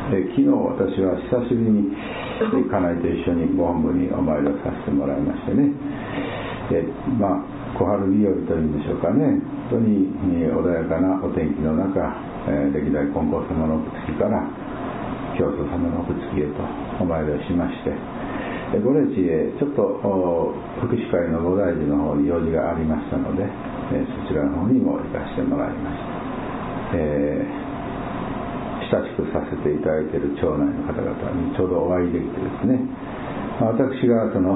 昨日私は久しぶりに家内と一緒にご本部にお参りをさせてもらいましてね、小春日和というんでしょうかね、本当に穏やかなお天気の中、歴代金光様のお口から教祖様のお口へとお参りをしまして、ご霊地へちょっと福祉会の菩提寺の方に用事がありましたので、そちらの方にも行かせてもらいました。親しくさせていただいている町内の方々にちょうどお会いできてですね、私がその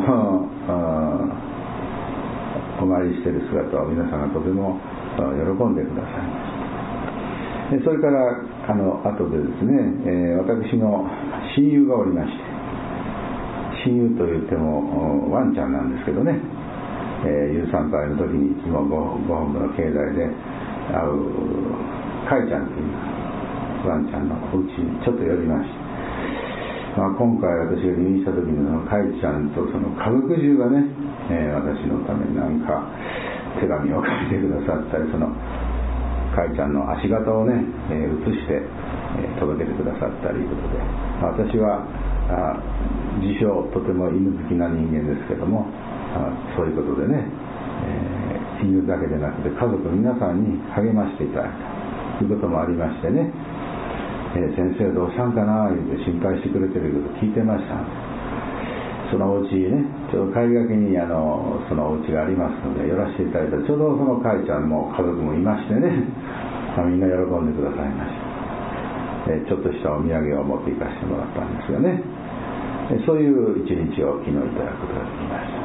お参りしている姿を皆さんがとても喜んでくださいました。それから後でですね、私の親友がおりまして、親友といってもワンちゃんなんですけどね、夕参拝の時にいつもご本部の境内で会うカイちゃんというワンちゃんのお家にちょっと寄りまして、今回私が入院した時にカイちゃんとその家族中がね、私のためになんか手紙を書いてくださったり、そのカイちゃんの足形をね、写して届けてくださったりということで、私は自称とても犬好きな人間ですけども、そういうことでね、犬だけでなくて家族皆さんに励ましていただいたということもありましてね、先生どうしたんかな言って心配してくれてること聞いてました。そのお家ね、ちょうど帰りがけにそのお家がありますので寄らせていただいたら、ちょうどそのカイちゃんも家族もいましてね、みんな喜んでくださいました。ちょっとしたお土産を持って行かせてもらったんですがね、そういう一日を昨日いただくことができました。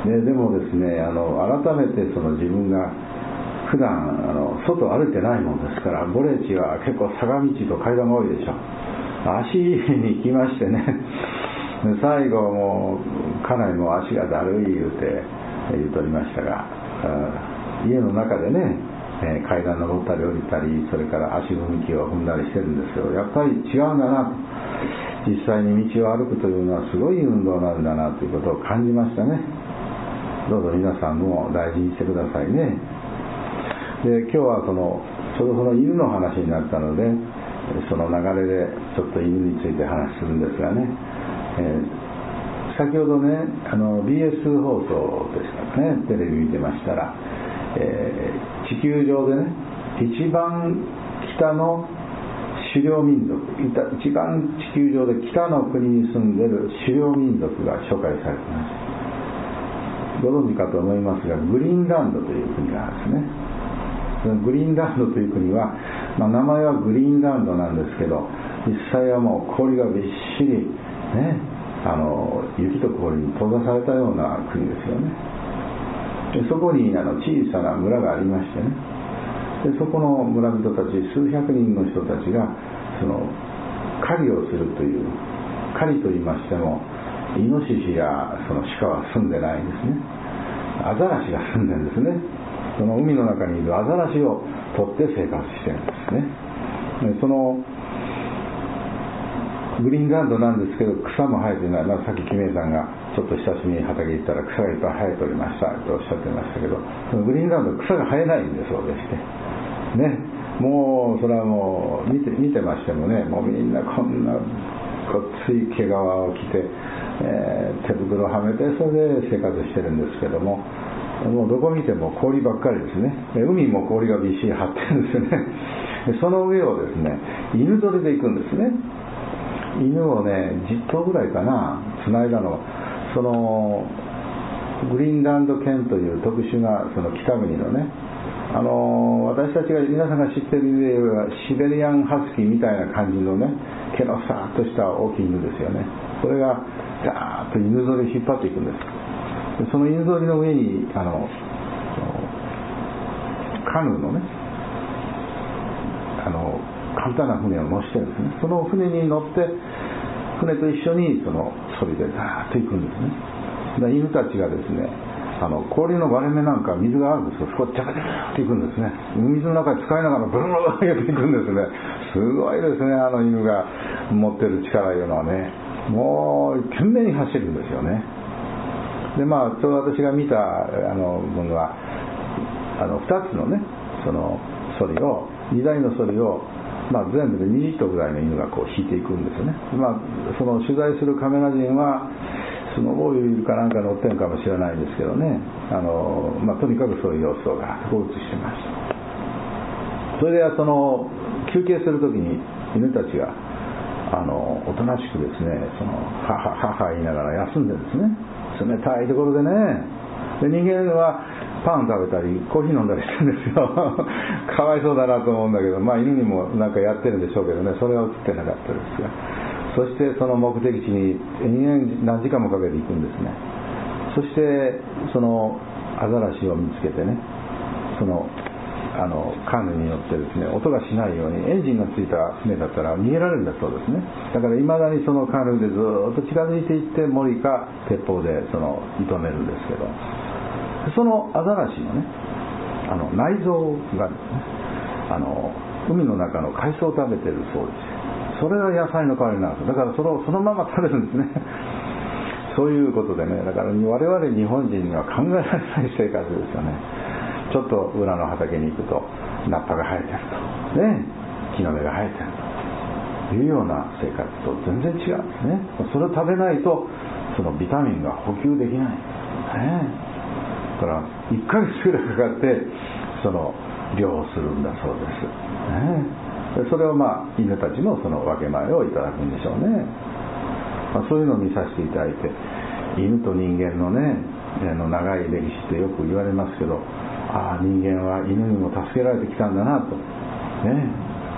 でもですね、改めてその自分が普段外歩いてないもんですから、ご霊地は結構坂道と階段が多いでしょ。足に来ましてね、最後もう家内も足がだるい言うとりましたが、家の中でね、階段登ったり降りたり、それから足踏み機を踏んだりしてるんですけど、やっぱり違うんだなと、実際に道を歩くというのはすごい運動なんだなということを感じましたね。どうぞ皆さんも大事にしてくださいね。で、今日はちょうどその犬の話になったので、その流れでちょっと犬について話するんですがね、先ほどね、BS 放送でしたかね、テレビ見てましたら、地球上でね、一番北の狩猟民族、一番地球上で北の国に住んでいる狩猟民族が紹介されています。ご存知かと思いますが、グリーンランドという国があるんですね。そのグリーンランドという国は、名前はグリーンランドなんですけど、実際はもう氷がびっしりね、雪と氷に閉ざされたような国ですよね。でそこに小さな村がありましてね、でそこの村人たち数百人の人たちがその狩りをするという、狩りと言いましてもイノシシやその鹿は住んでないんですね。アザラシが住んでるんですね。その海の中にいるアザラシを取って生活してるんですね。でそのグリーンランドなんですけど、草も生えてない、さっきキメイさんがちょっと親しみに畑行ったら草がいっぱい生えておりましたとおっしゃってましたけど、そのグリーンランド草が生えないんでそうでしてね、もうそれはもう見てましてもね、もうみんなこんなごっつい毛皮を着て、手袋をはめてそれで生活してるんですけども、もうどこ見ても氷ばっかりですね。海も氷がびっしり張ってるんですよね。でその上をですね、犬ぞりで行くんですね。犬をね、10頭ぐらいかな、つないだの。そのグリーンランド犬という特殊なその北国のね、私たちが皆さんが知っているシベリアンハスキーみたいな感じのね、毛のさーっとした大きい犬ですよね。これがガーッと犬ぞり引っ張っていくんです。でその犬ぞりの上にカヌーのね、簡単な船を乗せてるんですね。その船に乗って船と一緒にそのそりでザーッと行くんですね。で犬たちがですね、氷の割れ目なんか水があるんですよ。そこジャカジャカって行くんですね。水の中に使いながらブルブル上げていくんですね。すごいですね、犬が持ってる力いうのはね、もう懸命に走るんですよね。でちょうど私が見た分は2つのね、そのソリを2台のソリを全部で20頭ぐらいの犬がこう引いていくんですよね。その取材するカメラ人はスノーボールかなんか乗ってるかもしれないんですけどね、とにかくそういう様子をガーッと映してました。それでその休憩するときに犬たちがおとなしくですね、はは言いながら休んでるんですね。冷たいところでね。で人間はパン食べたりコーヒー飲んだりしてるんですよかわいそうだなと思うんだけど、犬にもなんかやってるんでしょうけどね、それは映ってなかったですが、そしてその目的地に延々何時間もかけて行くんですね。そしてそのアザラシを見つけてね、そのカヌーに乗ってですね、音がしないようにエンジンがついた船だったら逃げられるんだそうですね。だからいまだにそのカヌーでずっと近づいていって森か鉄砲で射止めるんですけど、そのアザラシのね内臓がですね海の中の海藻を食べてるそうです。それが野菜の代わりなんです。だからそのまま食べるんですねそういうことでね、だから我々日本人には考えられない生活ですよね。ちょっと裏の畑に行くとナッパが生えてると、ね、木の芽が生えてるというような生活と全然違うんですね。それを食べないとそのビタミンが補給できない、だから1ヶ月ぐらいかかってその漁をするんだそうです、それを犬たちもその分け前をいただくんでしょうね。そういうのを見させていただいて、犬と人間のね長い歴史ってよく言われますけど、人間は犬にも助けられてきたんだなとね、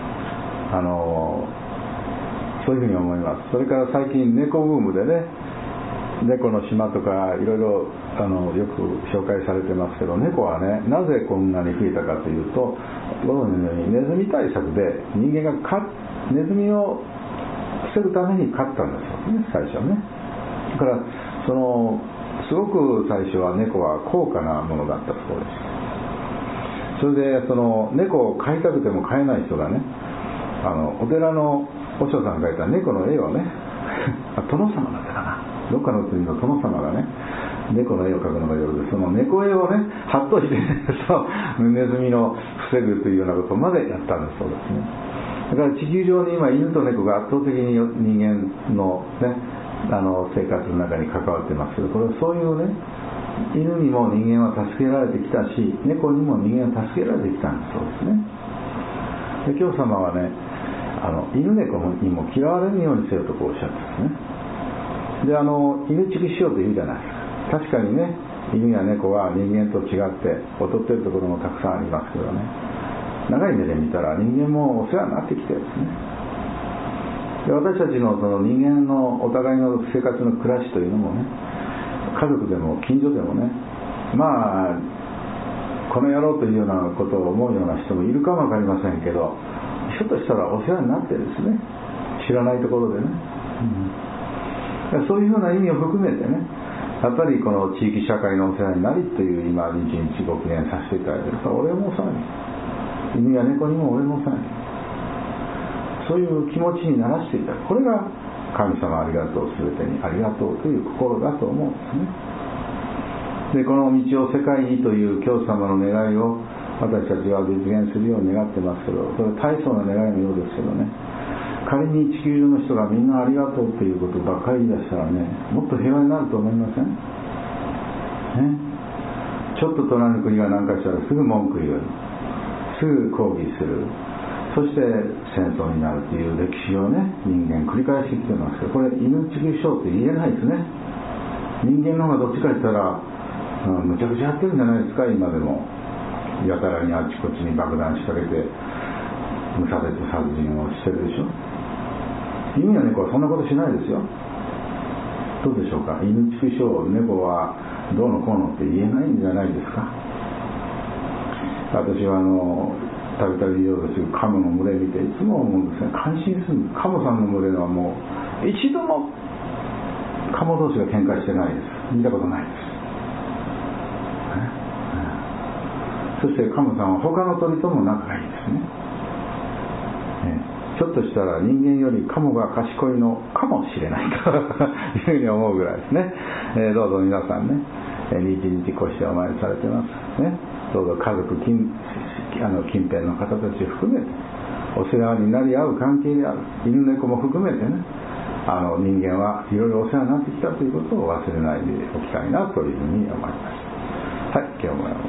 そういうふうに思います。それから最近猫ブームでね、猫の島とかいろいろよく紹介されてますけど、猫はねなぜこんなに増えたかというと、ご存知のようにネズミ対策で人間がネズミを防ぐために飼ったんですよね、最初ね。だからすごく最初は猫は高価なものだったそうです。それで猫を飼いたくても飼えない人がね、お寺の和尚さんが描いた猫の絵をね殿様だったかな、どっかの国の殿様がね猫の絵を描くのがようで、その猫絵をね貼っといてネズミの防ぐというようなことまでやったんだそうですね。だから地球上に今犬と猫が圧倒的に人間のね生活の中に関わってますけど、これはそういうね、犬にも人間は助けられてきたし、猫にも人間は助けられてきたんだそうですね。で教様はね犬猫にも嫌われるようにせよとこうおっしゃったんですね。で犬畜しようと言うじゃないですか。確かにね、犬や猫は人間と違って劣っているところもたくさんありますけどね、長い目で見たら人間もお世話になってきてるんですね。で私たちのその人間のお互いの生活の暮らしというのもね、家族でも近所でもね、この野郎というようなことを思うような人もいるかもわかりませんけど、ひょっとしたらお世話になってですね、知らないところでね、そういうふうな意味を含めてね、やっぱりこの地域社会のお世話になりという今日日ご記念させていただいているから、俺もお世話に、犬や猫にも俺もお世話に、そういう気持ちにならせていただく、これが神様ありがとう、すべてにありがとうという心だと思うんですね。でこの道を世界にという教様の願いを私たちは実現するように願ってますけど、それは大層な願いのようですけどね、仮に地球上の人がみんなありがとうということばっかり言い出したらね、もっと平和になると思いません？ちょっと隣の国が何かしたらすぐ文句言う、すぐ抗議する、そして戦争になるという歴史をね、人間繰り返してきてますけど、これ犬畜生って言えないですね。人間の方がどっちか言ったら、むちゃくちゃやってるんじゃないですか。今でもやたらにあちこちに爆弾仕掛けて無差別殺人をしてるでしょ。犬や猫はそんなことしないですよ。どうでしょうか。犬畜生、猫はどうのこうのって言えないんじゃないですか。私はたびたびようですカモの群れ見ていつも思うんですね、感心するんです。カモさんの群れはもう一度もカモ同士が喧嘩してないです。見たことないです。そしてカモさんは他の鳥とも仲がいいですね。ちょっとしたら人間よりカモが賢いのかもしれないというふうに思うぐらいですね。どうぞ皆さんね、日々越してお参りされてますね。どうぞ家族近辺の方たちを含めてお世話になり合う関係である。犬猫も含めてね、人間はいろいろお世話になってきたということを忘れないでおきたいなというふうに思います。はい、今日も